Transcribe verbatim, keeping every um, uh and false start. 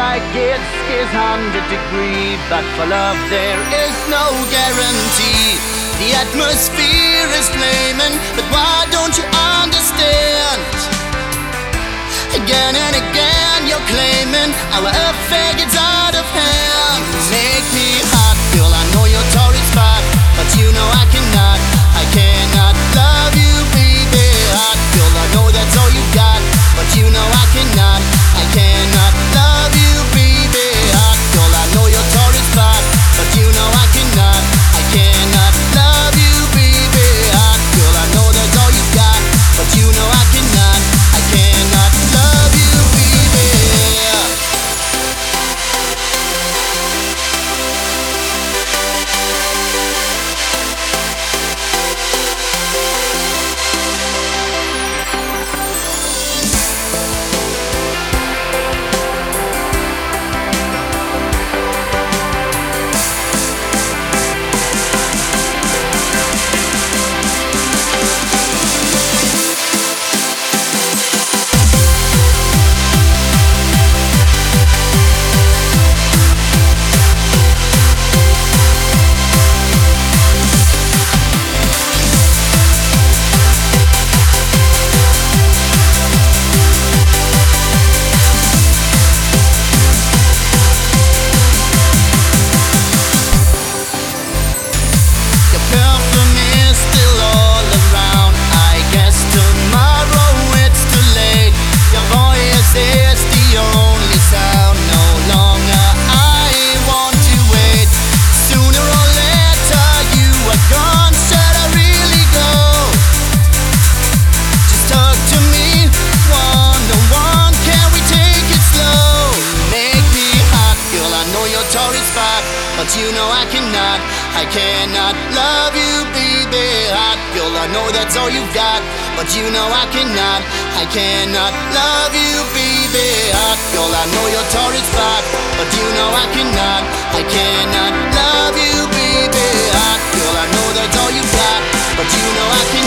like it's is hundred degree, but for love there is no guarantee. The atmosphere is flaming, but why don't you understand? Again and again you're claiming our affair gets out of hand. Make me hot, girl, I know your Tory's fat, but you know I cannot, I cannot love you, baby. Hot, girl, I know that's all you got, but you know I cannot, I cannot love you, baby. Hot, girl, I know your Tory's fat, but you know I cannot, I cannot love you, baby. Hot, girl, I know that's all you got, but you know I cannot, I cannot love you, baby. But you know I cannot, I cannot love you, baby. Hot girl, I know that's all you've got, but you know I cannot, I cannot love you, baby. Hot girl, I know your Tory's fat, but you know I cannot, I cannot love you, baby. Hot girl, I know that's all you got, but you know I cannot.